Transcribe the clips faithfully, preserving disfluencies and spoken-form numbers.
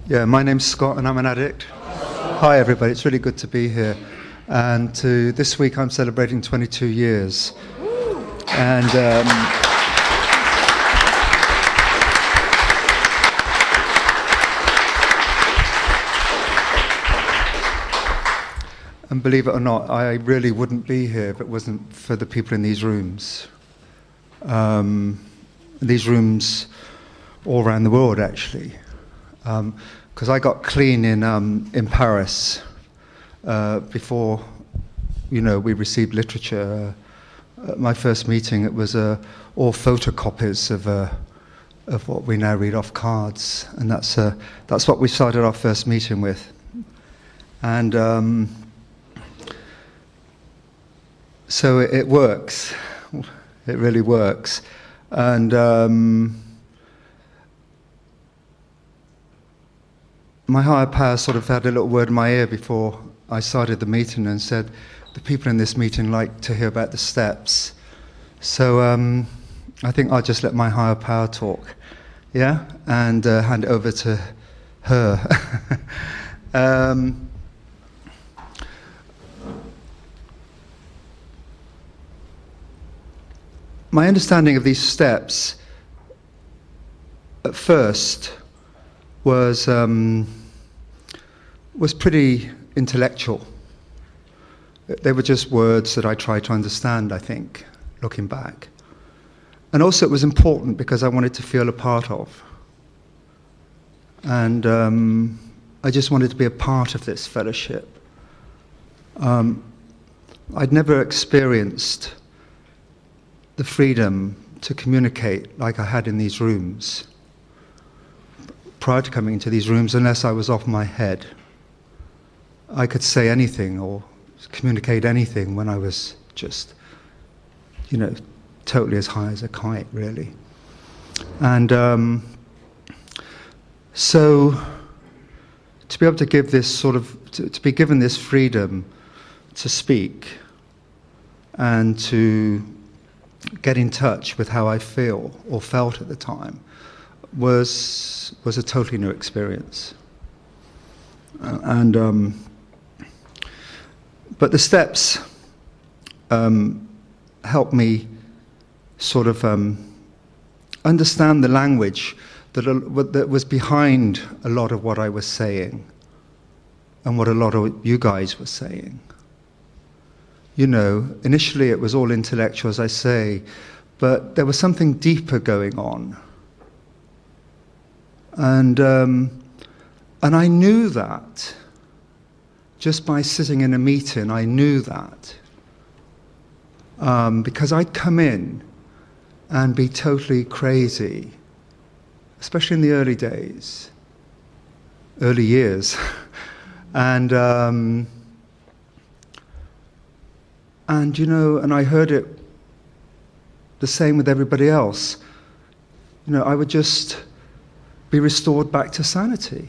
Yeah, my name's Scott and I'm an addict. Hi everybody, it's really good to be here. And to, this week I'm celebrating twenty-two years. And um, and believe it or not, I really wouldn't be here if it wasn't for the people in these rooms. Um, these rooms all around the world actually. Um, Because I got clean in um, in Paris uh, before, you know, we received literature. Uh, at my first meeting, it was uh, all photocopies of uh, of what we now read off cards, and that's uh, that's what we started our first meeting with. And um, so it, it works. It really works, and. Um, My higher power sort of had a little word in my ear before I started the meeting and said, the people in this meeting like to hear about the steps. So um, I think I'll just let my higher power talk, yeah? And uh, hand it over to her. um, my understanding of these steps at first was um, was pretty intellectual. They were just words that I tried to understand, I think, looking back. And also it was important because I wanted to feel a part of. And um, I just wanted to be a part of this fellowship. Um, I'd never experienced the freedom to communicate like I had in these rooms prior to coming into these rooms, unless I was off my head. I could say anything or communicate anything when I was just, you know, totally as high as a kite, really. And um, so to be able to give this sort of, to, to be given this freedom to speak and to get in touch with how I feel or felt at the time was was a totally new experience. Uh, and um, but the steps um, helped me sort of um, understand the language that, uh, that was behind a lot of what I was saying and what a lot of you guys were saying. You know, initially it was all intellectual, as I say, but there was something deeper going on. And um, and I knew that just by sitting in a meeting. I knew that um, because I'd come in and be totally crazy, especially in the early days, early years, and um, and you know, and I heard it the same with everybody else. You know, I would just be restored back to sanity.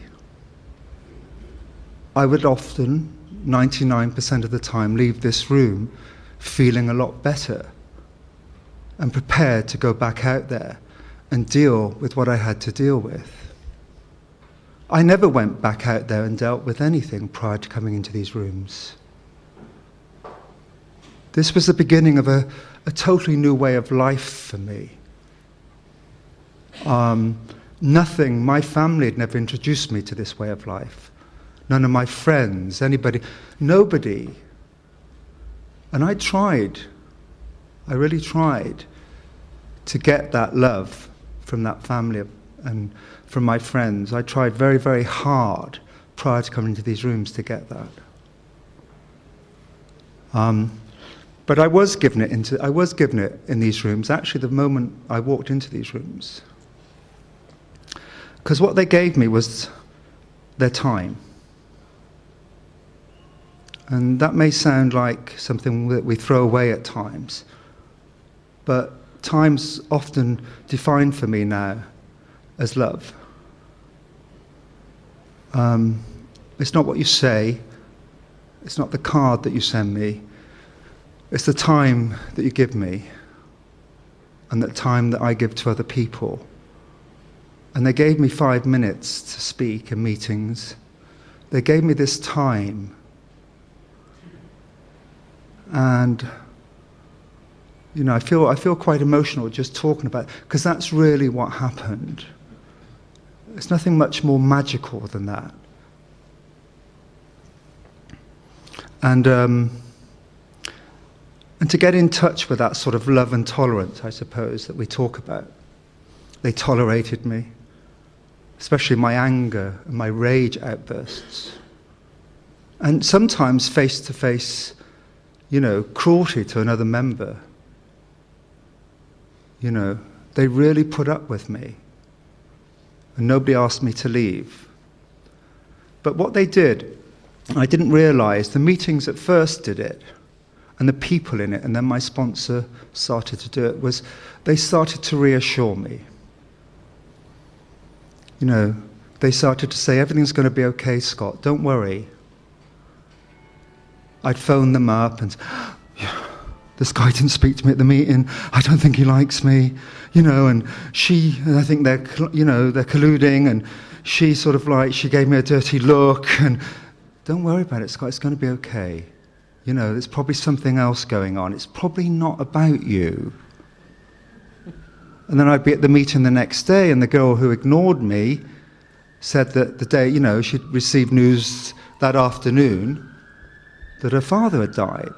I would often, ninety-nine percent of the time, leave this room feeling a lot better and prepared to go back out there and deal with what I had to deal with. I never went back out there and dealt with anything prior to coming into these rooms. This was the beginning of a, a totally new way of life for me. Um, Nothing, my family had never introduced me to this way of life. None of my friends, anybody, nobody. And I tried, I really tried to get that love from that family and from my friends. I tried very, very hard prior to coming into these rooms to get that. Um, but I was given it into, I was given it in these rooms, actually the moment I walked into these rooms. Because what they gave me was their time. And that may sound like something that we throw away at times, but time's often defined for me now as love. Um, it's not what you say, it's not the card that you send me, it's the time that you give me and the time that I give to other people. And they gave me five minutes to speak in meetings. They gave me this time. And, you know, I feel, I feel quite emotional just talking about it, because that's really what happened. It's nothing much more magical than that. And, um, and to get in touch with that sort of love and tolerance, I suppose, that we talk about. They tolerated me, especially my anger and my rage outbursts. And sometimes face-to-face, you know, cruelty to another member. You know, they really put up with me. And nobody asked me to leave. But what they did, I didn't realize, the meetings at first did it, and the people in it, and then my sponsor started to do it, was they started to reassure me. You know, they started to say, everything's going to be okay, Scott, don't worry. I'd phone them up and, yeah, this guy didn't speak to me at the meeting, I don't think he likes me, you know, and she, and I think they're, you know, they're colluding, and she sort of like, she gave me a dirty look, and don't worry about it, Scott, it's going to be okay. You know, there's probably something else going on. It's probably not about you. And then I'd be at the meeting the next day, and the girl who ignored me said that the day, you know, she'd received news that afternoon that her father had died.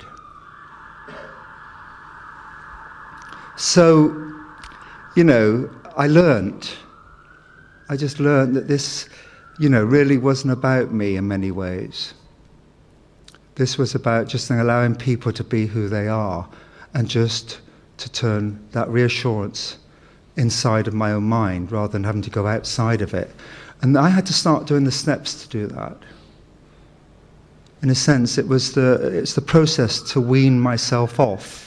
So, you know, I learned, I just learned that this, you know, really wasn't about me in many ways. This was about just allowing people to be who they are, and just to turn that reassurance inside of my own mind rather than having to go outside of it. And I had to start doing the steps to do that. In a sense, it was the, it's the process to wean myself off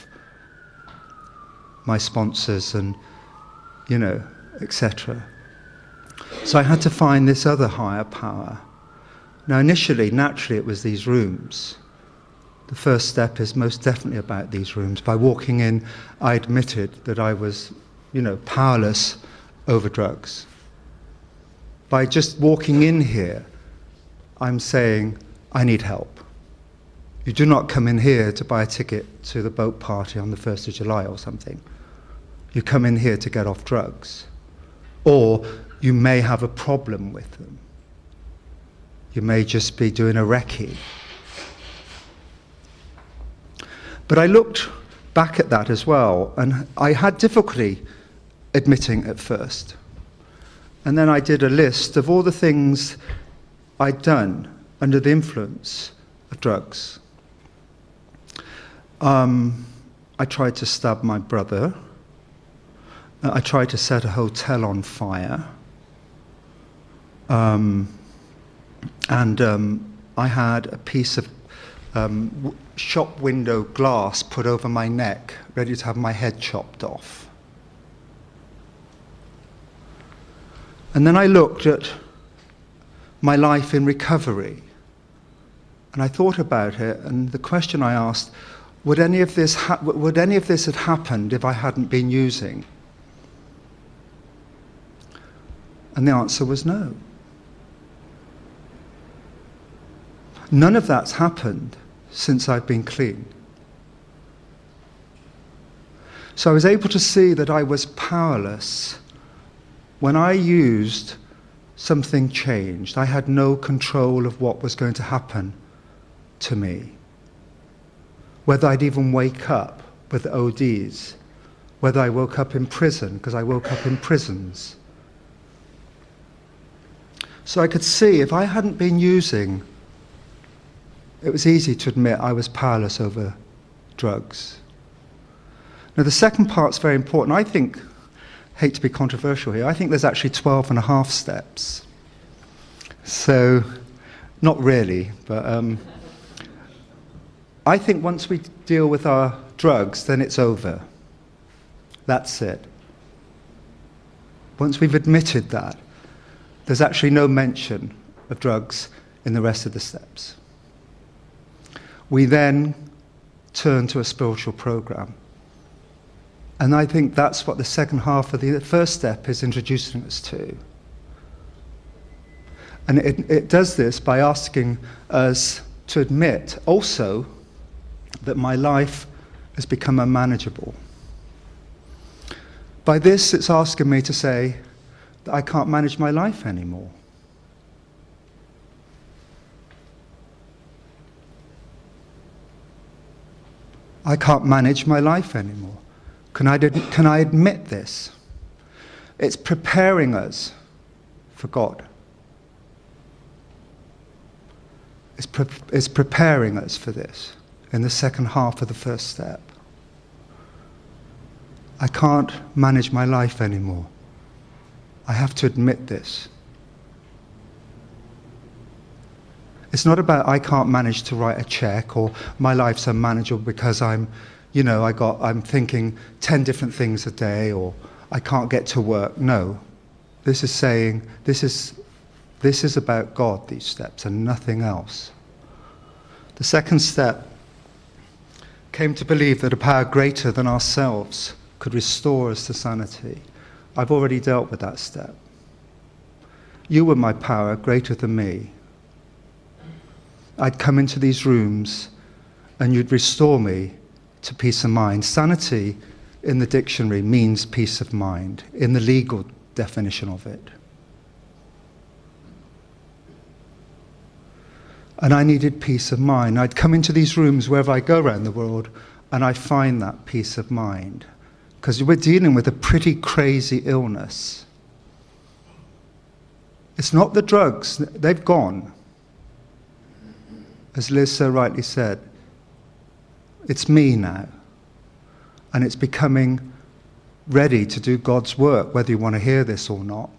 my sponsors and, you know, et cetera. So I had to find this other higher power. Now, initially, naturally, it was these rooms. The first step is most definitely about these rooms. By walking in, I admitted that I was, you know, powerless over drugs. By just walking in here, I'm saying, I need help. You do not come in here to buy a ticket to the boat party on the first of July or something. You come in here to get off drugs. Or you may have a problem with them. You may just be doing a recce. But I looked back at that as well, and I had difficulty admitting at first. And then I did a list of all the things I'd done under the influence of drugs. Um, I tried to stab my brother. I tried to set a hotel on fire. Um, and um, I had a piece of um, w- shop window glass put over my neck, ready to have my head chopped off. And then I looked at my life in recovery, and I thought about it, and the question I asked, would any of this ha- would any of this have happened if I hadn't been using? And the answer was no. None of that's happened since I've been clean. So I was able to see that I was powerless. When I used, something changed. I had no control of what was going to happen to me. Whether I'd even wake up with O Ds, whether I woke up in prison, because I woke up in prisons. So I could see if I hadn't been using, it was easy to admit I was powerless over drugs. Now the second part's very important. I think, hate to be controversial here, I think there's actually twelve and a half steps. So, not really, but um, I think once we deal with our drugs, then it's over. That's it. Once we've admitted that, there's actually no mention of drugs in the rest of the steps. We then turn to a spiritual program. And I think that's what the second half of the first step is introducing us to. And it, it does this by asking us to admit also that my life has become unmanageable. By this, it's asking me to say that I can't manage my life anymore. I can't manage my life anymore. Can I, can I admit this? It's preparing us for God. It's, pre it's preparing us for this in the second half of the first step. I can't manage my life anymore. I have to admit this. It's not about I can't manage to write a check or my life's unmanageable because I'm, you know, I got, I'm thinking ten different things a day or I can't get to work. No. This is saying, this is, this is about God, these steps, and nothing else. The second step came to believe that a power greater than ourselves could restore us to sanity. I've already dealt with that step. You were my power greater than me. I'd come into these rooms and you'd restore me to peace of mind. Sanity in the dictionary means peace of mind, in the legal definition of it. And I needed peace of mind. I'd come into these rooms wherever I go around the world and I find that peace of mind. Because we're dealing with a pretty crazy illness. It's not the drugs, they've gone. As Liz so rightly said, it's me now. And it's becoming ready to do God's work, whether you want to hear this or not.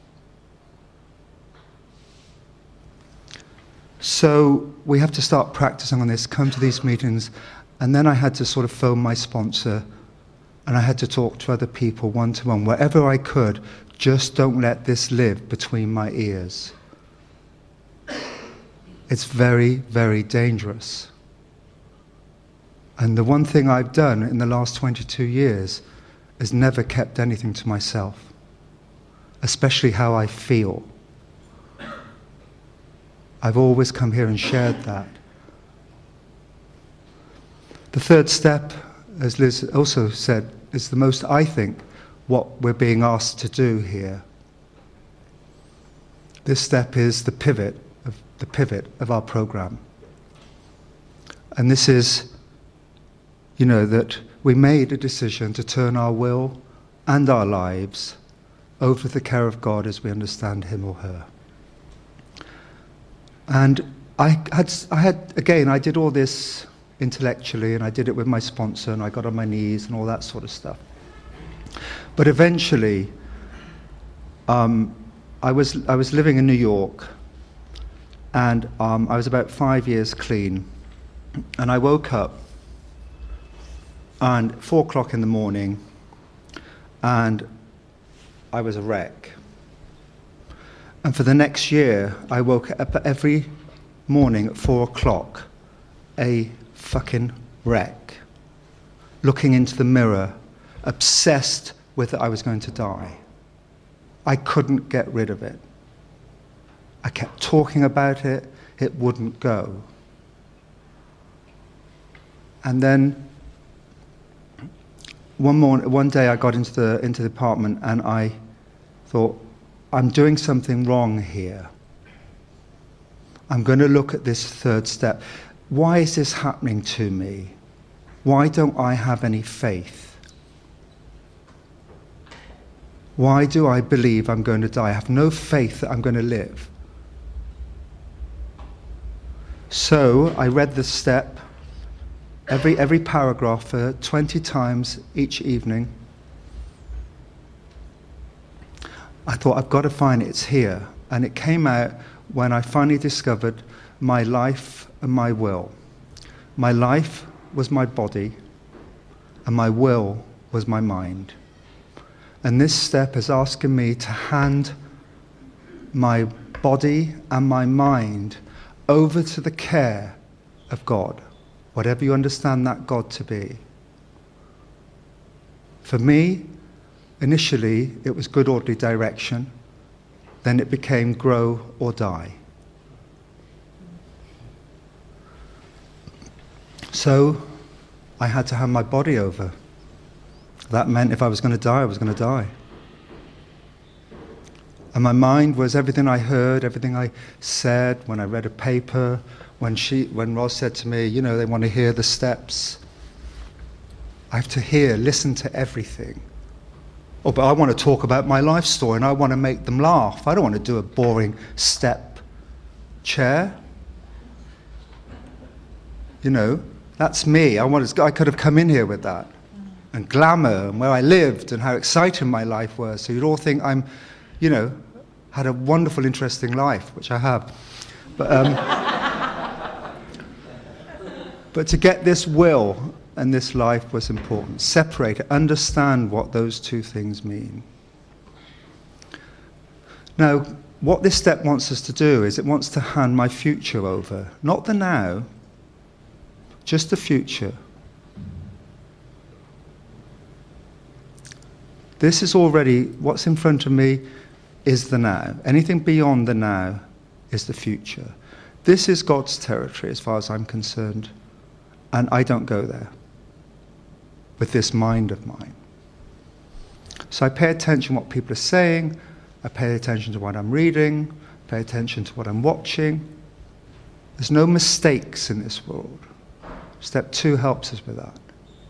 So we have to start practicing on this, come to these meetings, and then I had to sort of phone my sponsor, and I had to talk to other people one-to-one, wherever I could. Just don't let this live between my ears. It's very, very dangerous. And the one thing I've done in the last twenty-two years is never kept anything to myself, especially how I feel. I've always come here and shared that. The third step, as Liz also said, is the most, I think, what we're being asked to do here. This step is the pivot of the pivot of our program. And this is, you know, that we made a decision to turn our will and our lives over to the care of God as we understand him or her. And I had, I had, again, I did all this intellectually, and I did it with my sponsor, and I got on my knees and all that sort of stuff. But eventually, um, I was I was living in New York, and um, I was about five years clean, and I woke up, and four o'clock in the morning, and I was a wreck. And for the next year, I woke up every morning at four o'clock, a fucking wreck, looking into the mirror, obsessed with that I was going to die. I couldn't get rid of it. I kept talking about it, it wouldn't go. And then one morning, one day I got into the into the apartment and I thought, I'm doing something wrong here. I'm going to look at this third step. Why is this happening to me? Why don't I have any faith? Why do I believe I'm going to die? I have no faith that I'm going to live. So I read the step, every, every paragraph uh, twenty times each evening. I thought, I've got to find it, it's here. And it came out when I finally discovered my life and my will. My life was my body, and my will was my mind. And this step is asking me to hand my body and my mind over to the care of God, whatever you understand that God to be. For me, initially, it was good orderly direction, then it became grow or die. So I had to hand my body over. That meant if I was going to die, I was going to die. And my mind was everything I heard, everything I said, when I read a paper, when she, when Roz said to me, you know, they want to hear the steps. I have to hear, listen to everything. Oh, but I want to talk about my life story and I want to make them laugh. I don't want to do a boring step chair. You know, that's me. I, wanted, I could have come in here with that. And glamour, and where I lived, and how exciting my life was. So you'd all think I'm, you know, had a wonderful, interesting life, which I have. But, um, but to get this will and this life was important. Separate it, understand what those two things mean. Now, what this step wants us to do is it wants to hand my future over. Not the now, just the future. This is already, what's in front of me is the now. Anything beyond the now is the future. This is God's territory as far as I'm concerned, and I don't go there with this mind of mine. So I pay attention to what people are saying, I pay attention to what I'm reading, pay attention to what I'm watching. There's no mistakes in this world. Step two helps us with that.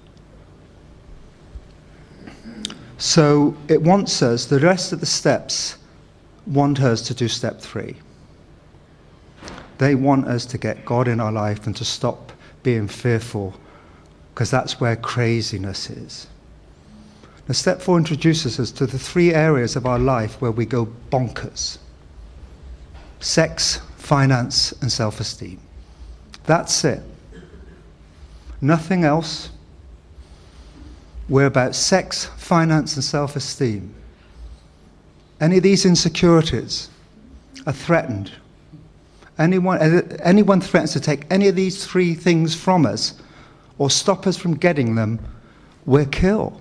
So it wants us, the rest of the steps want us to do step three. They want us to get God in our life and to stop being fearful, because that's where craziness is. Now, step four introduces us to the three areas of our life where we go bonkers. Sex, finance, and self-esteem. That's it. Nothing else. We're about sex, finance, and self-esteem. Any of these insecurities are threatened. Anyone, anyone threatens to take any of these three things from us or stop us from getting them, we're killed.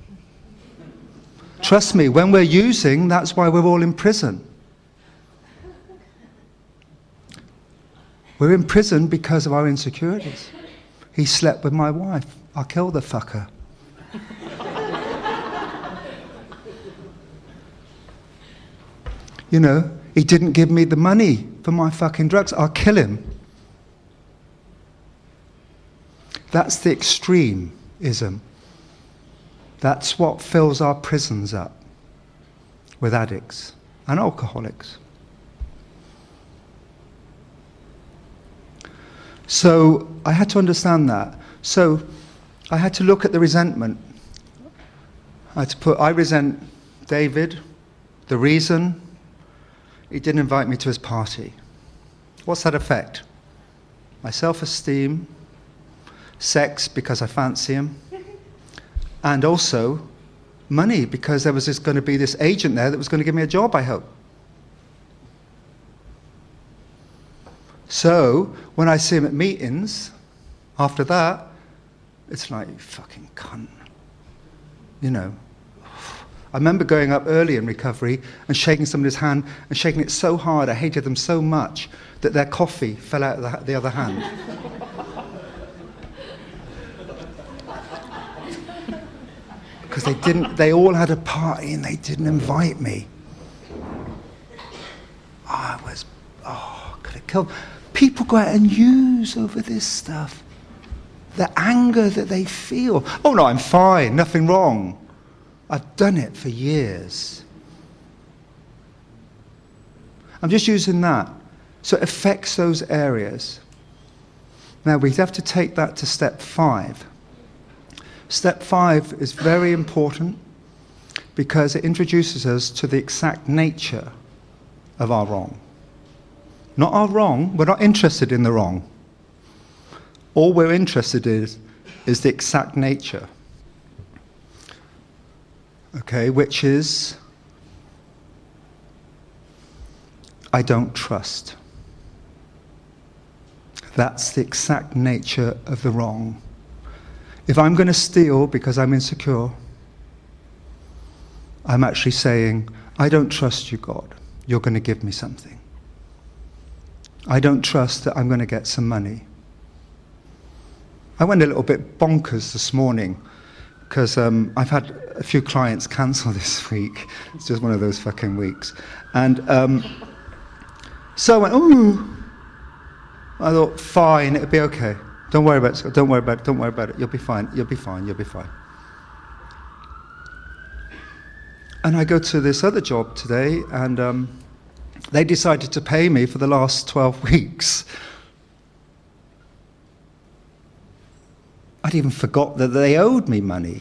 Trust me, when we're using, that's why we're all in prison. We're in prison because of our insecurities. He slept with my wife. I'll kill the fucker. You know, he didn't give me the money for my fucking drugs. I'll kill him. That's the extremism. That's what fills our prisons up with addicts and alcoholics. So I had to understand that. So I had to look at the resentment. I had to put, I resent David, the reason he didn't invite me to his party. What's that affect? My self-esteem, sex because I fancy him, and also money because there was just going to be this agent there that was going to give me a job, I hope. So when I see him at meetings, after that, it's like, you fucking cunt. You know. I remember going up early in recovery and shaking somebody's hand and shaking it so hard, I hated them so much, that their coffee fell out of the, the other hand. Because they didn't, they all had a party and they didn't invite me. I was, oh, could have killed. People go out and use over this stuff. The anger that they feel. Oh no, I'm fine, nothing wrong. I've done it for years. I'm just using that. So it affects those areas. Now we have to take that to step five. Step five is very important because it introduces us to the exact nature of our wrong. Not our wrong, we're not interested in the wrong. All we're interested in is, is the exact nature. Okay, which is, I don't trust. That's the exact nature of the wrong. If I'm going to steal because I'm insecure, I'm actually saying, I don't trust you, God. you're going to give me something. I don't trust that I'm going to get some money. I went a little bit bonkers this morning because um, I've had a few clients cancel this week. It's just one of those fucking weeks. And um, so I went, ooh. I thought, fine, it'll be okay. Don't worry about it. Don't worry about it. Don't worry about it. You'll be fine. You'll be fine. You'll be fine. And I go to this other job today, and um, they decided to pay me for the last twelve weeks. I'd even forgot that they owed me money.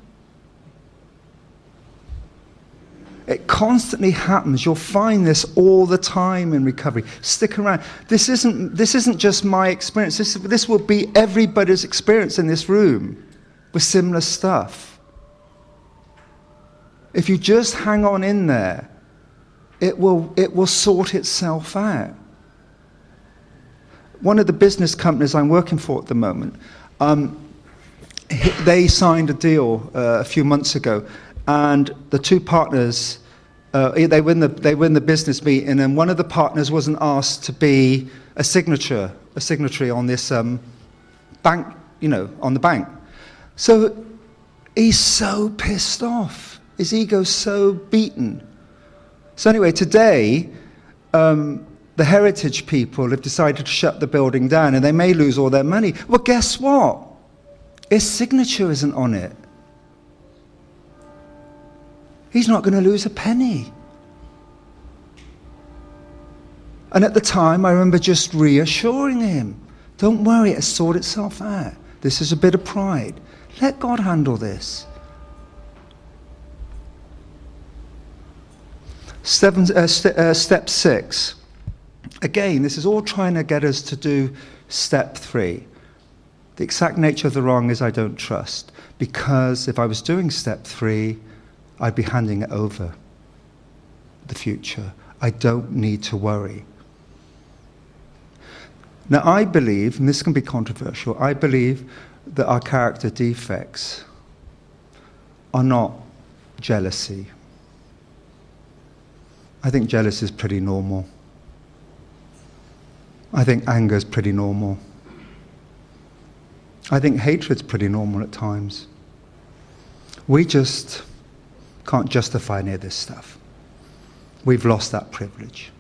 It constantly happens. You'll find this all the time in recovery. Stick around. This isn't, this isn't just my experience. This, this will be everybody's experience in this room with similar stuff. If you just hang on in there, it will, it will sort itself out. One of the business companies I'm working for at the moment, um, they signed a deal uh, a few months ago, and the two partners, uh, they win the they win the business meeting, and one of the partners wasn't asked to be a signature, a signatory on this um, bank, you know, on the bank. So he's so pissed off. His ego's so beaten. So anyway, today, um, the heritage people have decided to shut the building down, and they may lose all their money. Well, guess what? His signature isn't on it. He's not going to lose a penny. And at the time, I remember just reassuring him, don't worry, it'll sort itself out. This is a bit of pride. Let God handle this. Seven, uh, st- uh, step six. Again, this is all trying to get us to do step three. The exact nature of the wrong is I don't trust. Because if I was doing step three, I'd be handing it over the future. I don't need to worry. Now, I believe, and this can be controversial, I believe that our character defects are not jealousy. I think jealousy is pretty normal. I think anger is pretty normal. I think hatred's pretty normal at times. We just can't justify any of this stuff. We've lost that privilege.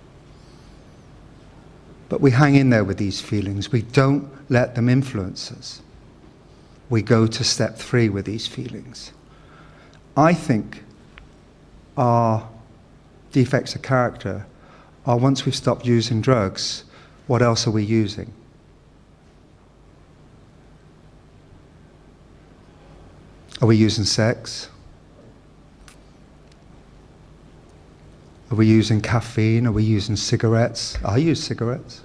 But we hang in there with these feelings. We don't let them influence us. We go to step three with these feelings. I think our defects of character are once we've stopped using drugs, what else are we using? Are we using sex? Are we using caffeine? Are we using cigarettes? I use cigarettes.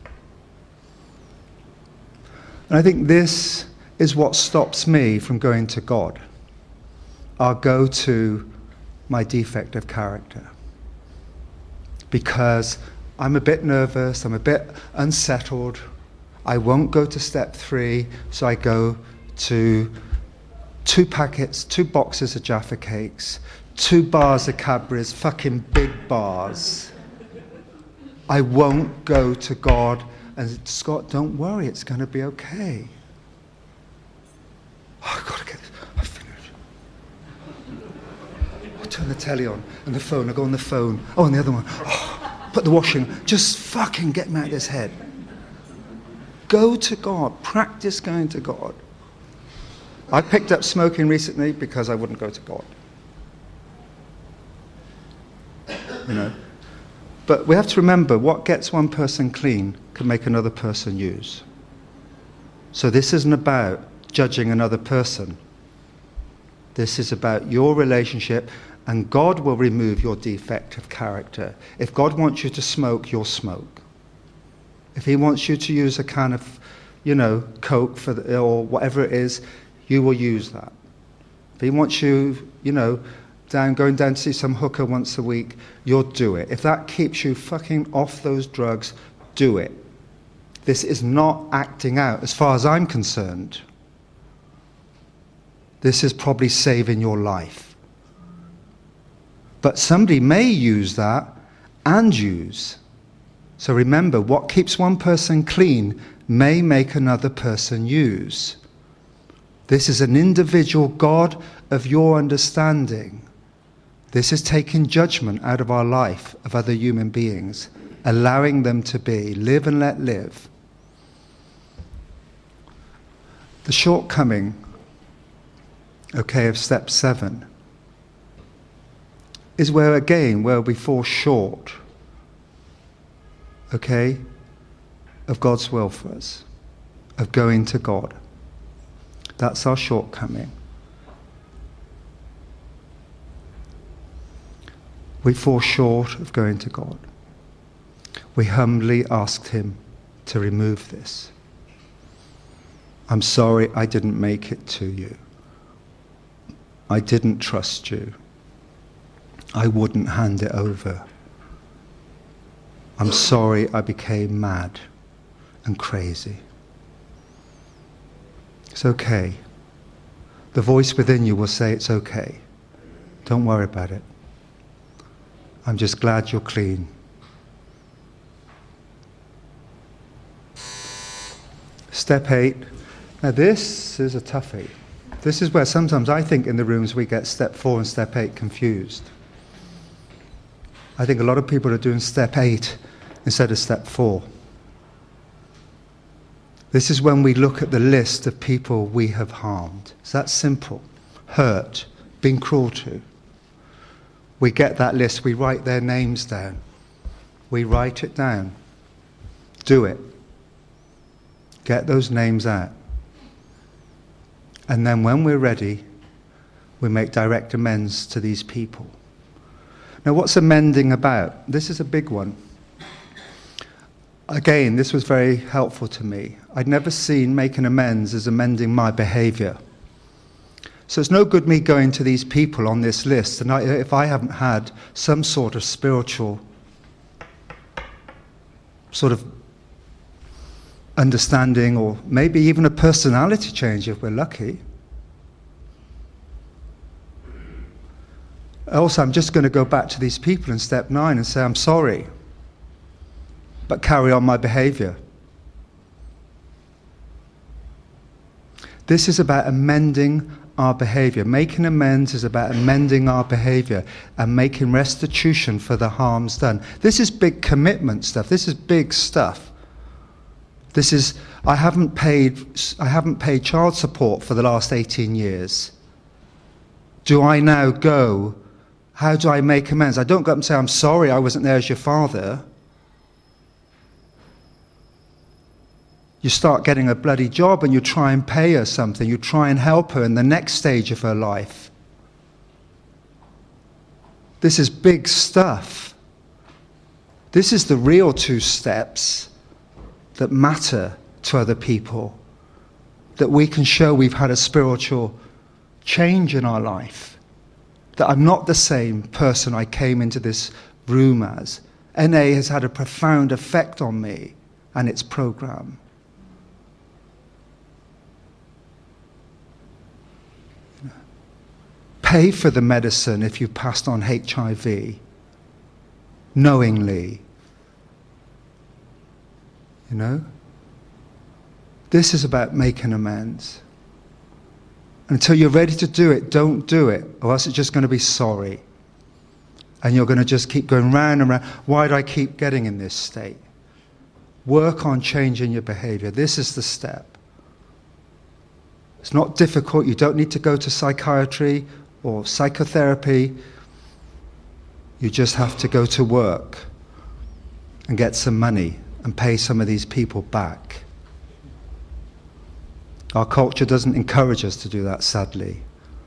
And I think this is what stops me from going to God. I'll go to my defect of character. Because I'm a bit nervous, I'm a bit unsettled. I won't go to step three, so I go to two packets, two boxes of Jaffa cakes, two bars of Cadbury's, fucking big bars. I won't go to God and Scott, don't worry, it's going to be okay. Oh, I've got to get this. I finished. I'll turn the telly on and the phone. I go on the phone. Oh, and the other one. Oh, put the washing. Just fucking get me out of this head. Go to God. Practice going to God. I picked up smoking recently because I wouldn't go to God. You know, but we have to remember what gets one person clean can make another person use. So this isn't about judging another person. This is about your relationship, and God will remove your defect of character. If God wants you to smoke, you'll smoke. If he wants you to use a kind of, you know, Coke for the, or whatever it is, you will use that. If he wants you, you know, down, going down to see some hooker once a week, you'll do it. If that keeps you fucking off those drugs, do it. This is not acting out, as far as I'm concerned. This is probably saving your life. But somebody may use that and use. So remember, what keeps one person clean may make another person use. This is an individual God of your understanding. This is taking judgment out of our life of other human beings, allowing them to be, live and let live. The shortcoming, okay, of step seven is where, again, where we fall short, okay, of God's will for us, of going to God. That's our shortcoming. We fall short of going to God. We humbly asked him to remove this. I'm sorry I didn't make it to you. I didn't trust you. I wouldn't hand it over. I'm sorry I became mad and crazy. It's okay. The voice within you will say it's okay. Don't worry about it. I'm just glad you're clean. Step eight. Now this is a toughie. This is where sometimes I think in the rooms we get step four and step eight confused. I think a lot of people are doing step eight instead of step four. This is when we look at the list of people we have harmed. It's that simple. Hurt, been cruel to. We get that list, we write their names down. We write it down. Do it. Get those names out. And then when we're ready, we make direct amends to these people. Now, what's amending about? This is a big one. Again, this was very helpful to me. I'd never seen making amends as amending my behavior. So it's no good me going to these people on this list, and I, if I haven't had some sort of spiritual sort of understanding, or maybe even a personality change if we're lucky. Also, I'm just going to go back to these people in step nine and say, I'm sorry, but carry on my behavior. This is about amending our behavior. Making amends is about amending our behavior and making restitution for the harms done. This is big commitment stuff. This is big stuff. This is, I haven't paid, I haven't paid child support for the last eighteen years. Do I now go, how do I make amends? I don't go up and say, I'm sorry I wasn't there as your father. You start getting a bloody job and you try and pay her something. You try and help her in the next stage of her life. This is big stuff. This is the real two steps that matter to other people, that we can show we've had a spiritual change in our life, that I'm not the same person I came into this room as. N A has had a profound effect on me and its program. Pay for the medicine if you passed on H I V, knowingly. You know? This is about making amends. Until you're ready to do it, don't do it, or else it's just going to be sorry. And you're going to just keep going round and round. Why do I keep getting in this state? Work on changing your behavior. This is the step. It's not difficult. You don't need to go to psychiatry or psychotherapy. You just have to go to work and get some money and pay some of these people back. Our culture doesn't encourage us to do that, sadly.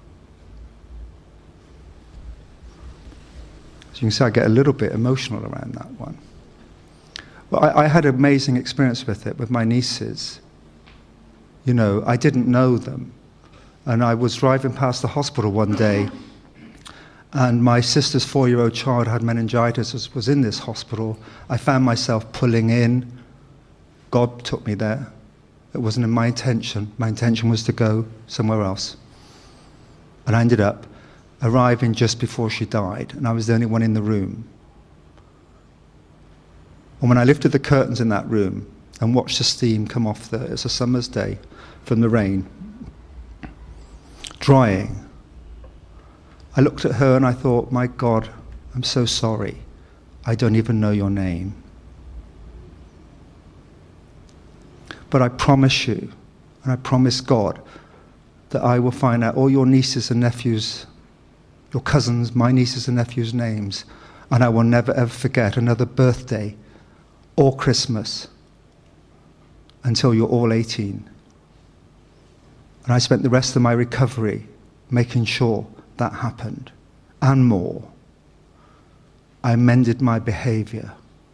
So you can see I get a little bit emotional around that one. Well, I, I had an amazing experience with it, with my nieces. You know, I didn't know them. And I was driving past the hospital one day, and my sister's four-year-old child had meningitis, was, was in this hospital. I found myself pulling in. God took me there. It wasn't in my intention. My intention was to go somewhere else. And I ended up arriving just before she died, and I was the only one in the room. And when I lifted the curtains in that room and watched the steam come off the, it's a summer's day from the rain, drying, I looked at her and I thought, my God, I'm so sorry. I don't even know your name. But I promise you, and I promise God, that I will find out all your nieces and nephews, your cousins, my nieces and nephews' names, and I will never ever forget another birthday or Christmas until you're all eighteen. And I spent the rest of my recovery making sure that happened, and more. I mended my behavior.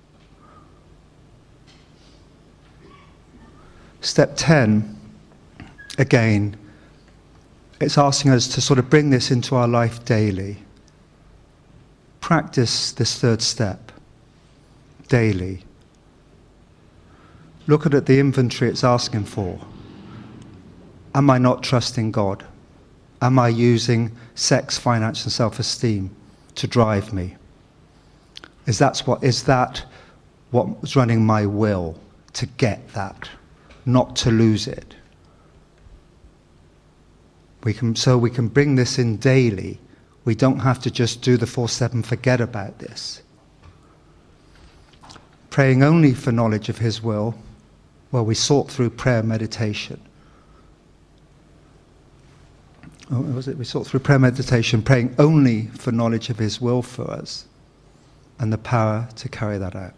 Step ten, again, it's asking us to sort of bring this into our life daily. Practice this third step daily. Look at the inventory it's asking for. Am I not trusting God? Am I using sex, finance, and self-esteem to drive me? Is that what is that what's running my will to get that, not to lose it? We can, so we can bring this in daily. We don't have to just do the four step and forget about this. Praying only for knowledge of His will, well, we sought through prayer meditation. Oh, was it? We sought through prayer meditation, praying only for knowledge of His will for us and the power to carry that out.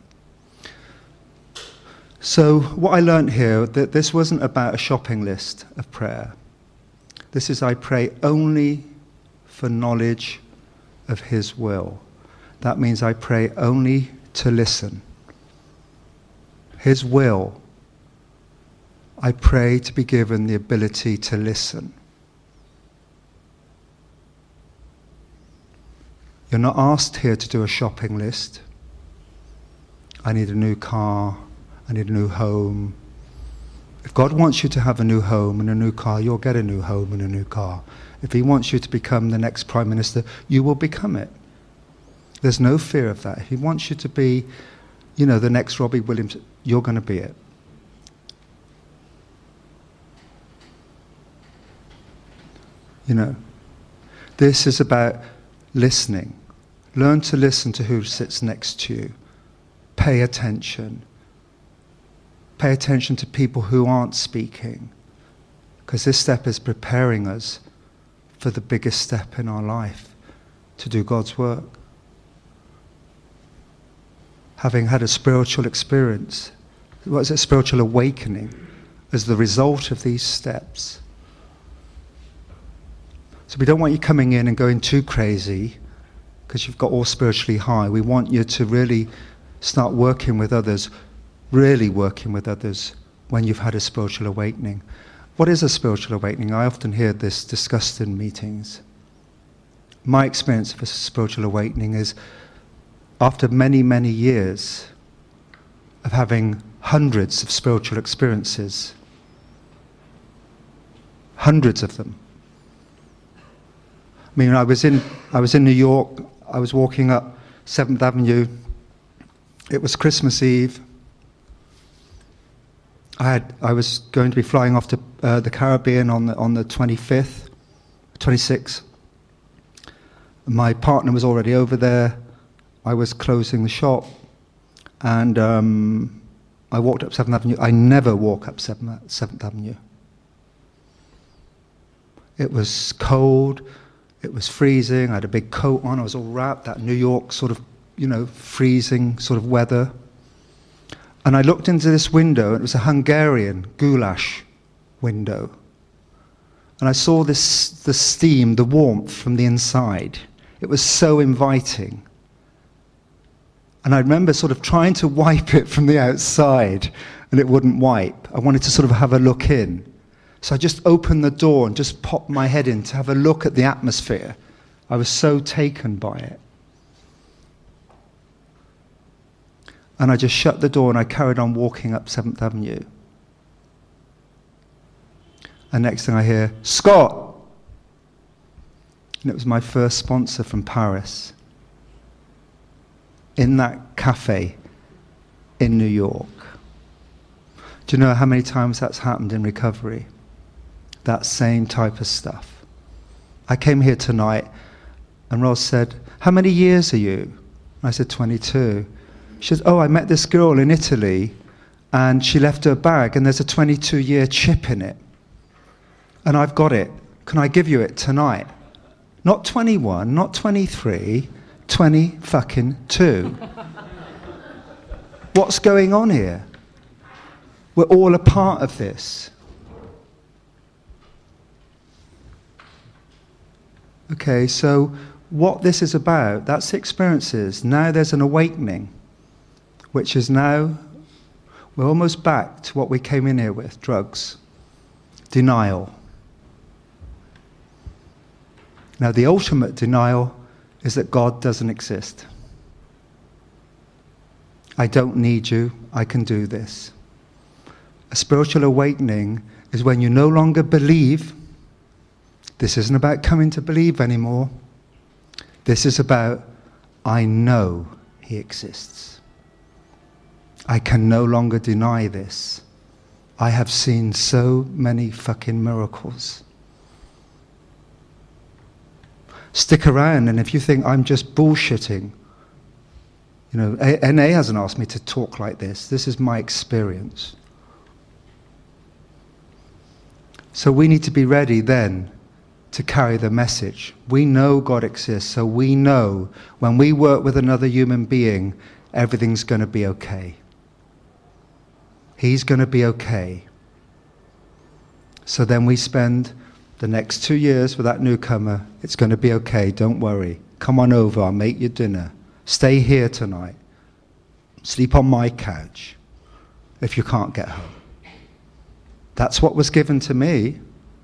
So what I learned here, that this wasn't about a shopping list of prayer. This is, I pray only for knowledge of His will. That means I pray only to listen. His will, I pray to be given the ability to listen. You're not asked here to do a shopping list. I need a new car, I need a new home. If God wants you to have a new home and a new car, you'll get a new home and a new car. If He wants you to become the next Prime Minister, you will become it. There's no fear of that. If He wants you to be, you know, the next Robbie Williams, you're going to be it. You know, this is about listening. Learn to listen to who sits next to you. Pay attention. Pay attention to people who aren't speaking, because this step is preparing us for the biggest step in our life, to do God's work. Having had a spiritual experience, what is it, spiritual awakening, as the result of these steps. So we don't want you coming in and going too crazy because you've got all spiritually high. We want you to really start working with others, really working with others when you've had a spiritual awakening. What is a spiritual awakening? I often hear this discussed in meetings. My experience of a spiritual awakening is after many, many years of having hundreds of spiritual experiences, hundreds of them. I mean, I was in I was in New York. I was walking up Seventh Avenue. It was Christmas Eve. I had I was going to be flying off to uh, the Caribbean on the on the twenty-fifth, twenty-sixth. My partner was already over there. I was closing the shop, and um, I walked up Seventh Avenue. I never walk up Seventh Avenue. It was cold. It was freezing. I had a big coat on. I was all wrapped. That New York sort of, you know, freezing sort of weather. And I looked into this window, and it was a Hungarian goulash window. And I saw this, the steam, the warmth from the inside. It was so inviting. And I remember sort of trying to wipe it from the outside, and it wouldn't wipe. I wanted to sort of have a look in. So I just opened the door and just popped my head in to have a look at the atmosphere. I was so taken by it. And I just shut the door and I carried on walking up Seventh Avenue. And next thing I hear, Scott! And it was my first sponsor from Paris. In that cafe, in New York. Do you know how many times that's happened in recovery? That same type of stuff. I came here tonight and Ross said, how many years are you? I said, twenty-two. She said, oh, I met this girl in Italy and she left her bag and there's a twenty-two year chip in it. And I've got it. Can I give you it tonight? Not twenty-one, not twenty-three, twenty fucking two. What's going on here? We're all a part of this. Okay, so what this is about, that's experiences. Now there's an awakening, which is now, we're almost back to what we came in here with, drugs, denial. Now the ultimate denial is that God doesn't exist. I don't need you, I can do this. A spiritual awakening is when you no longer believe. This isn't about coming to believe anymore. This is about, I know he exists. I can no longer deny this. I have seen so many fucking miracles. Stick around, and if you think I'm just bullshitting, you know, N A hasn't asked me to talk like this. This is my experience. So we need to be ready then to carry the message. We know God exists, so we know when we work with another human being, everything's going to be okay. He's going to be okay. So then we spend the next two years with that newcomer. It's going to be okay, don't worry. Come on over, I'll make you dinner. Stay here tonight. Sleep on my couch if you can't get home. That's what was given to me.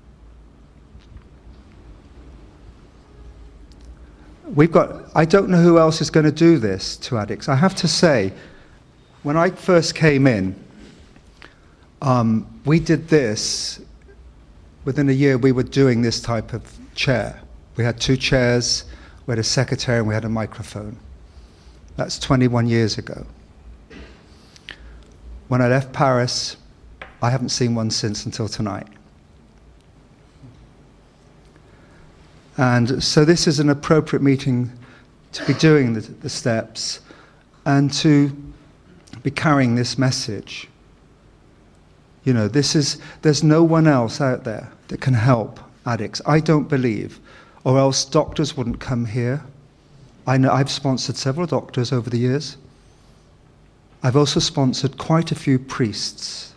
We've got, I don't know who else is going to do this to addicts. I have to say, when I first came in, um, we did this, within a year we were doing this type of chair. We had two chairs, we had a secretary and we had a microphone. That's twenty-one years ago. When I left Paris, I haven't seen one since until tonight. And so this is an appropriate meeting to be doing the, the steps and to be carrying this message. You know, this is, there's no one else out there that can help addicts. I don't believe, or else doctors wouldn't come here. I know I've sponsored several doctors over the years. I've also sponsored quite a few priests.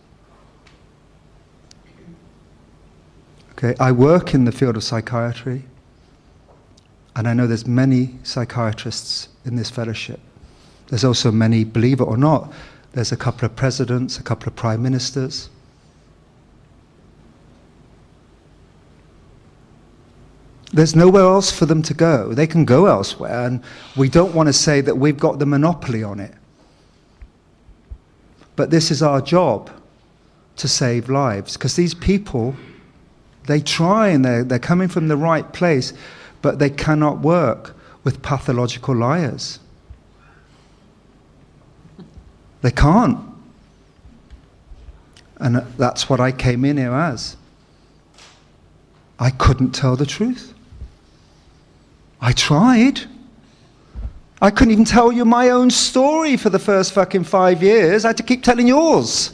Okay, I work in the field of psychiatry, and I know there's many psychiatrists in this fellowship. There's also many, believe it or not, there's a couple of presidents, a couple of prime ministers. There's nowhere else for them to go. They can go elsewhere, and we don't want to say that we've got the monopoly on it. But this is our job, to save lives, because these people, they try and they're, they're coming from the right place, but they cannot work with pathological liars. They can't. And that's what I came in here as. I couldn't tell the truth. I tried. I couldn't even tell you my own story for the first fucking five years. I had to keep telling yours.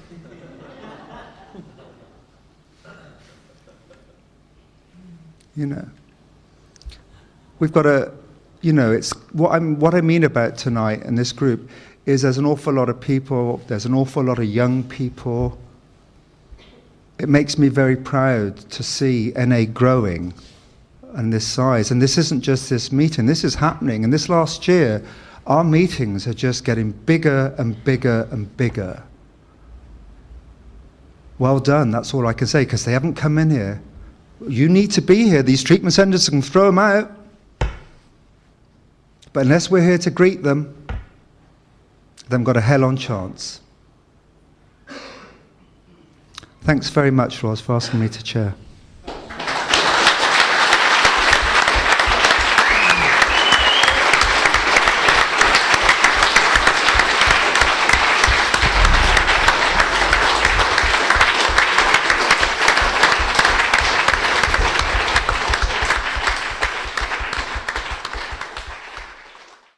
You know. We've got a, you know, it's what I'm what I mean about tonight and this group is there's an awful lot of people, there's an awful lot of young people. It makes me very proud to see N A growing and this size. And this isn't just this meeting, this is happening. And this last year, our meetings are just getting bigger and bigger and bigger. Well done, that's all I can say, because they haven't come in here. You need to be here. These treatment centers can throw them out. But unless we're here to greet them, they've got a hell-on chance. Thanks very much, Ross, for asking me to chair.